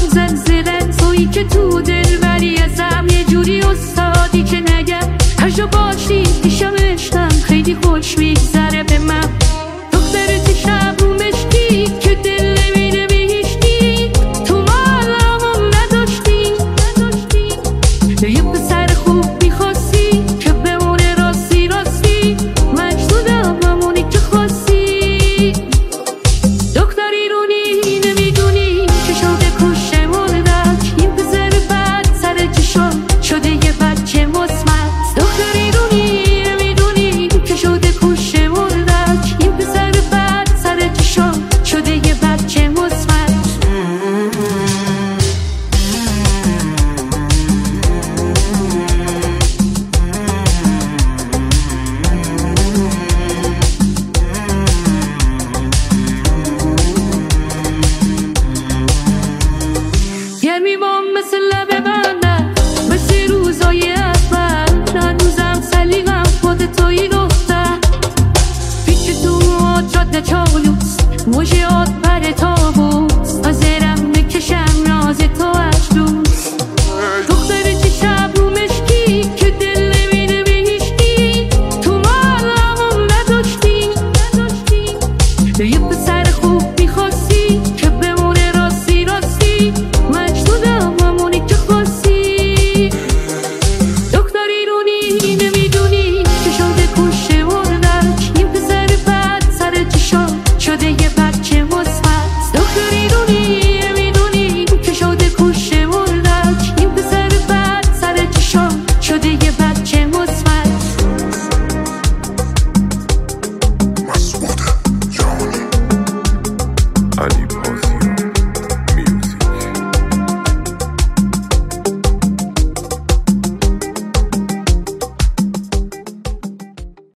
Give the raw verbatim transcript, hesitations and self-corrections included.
زلزله تویی که تو دل بری ازم یه جوری استادی که نگم هر جا باشی پیشم عشقم خیلی خوش میگذره به من دختر دیشب رو مشکی که دل نمیره به هیچکی تو مالمون نداشتی یه پسر خوب میخواستی که بمونه راستی راستی مجنونم همونی که خواستی دختری رونی نمیدونی که شده کشه مردک این پسر بد سر چشم شده یه بچه مصمت دختری رونی نمیدونی که شده کشه مردک این پسر بد سر چشم شده یه بچه مصمت گرمیوام مثل لب بندم مثل روزای اول هنوزم سلیقم خود تویی دختر پیچ تو موهات جاده چالوس موجه آت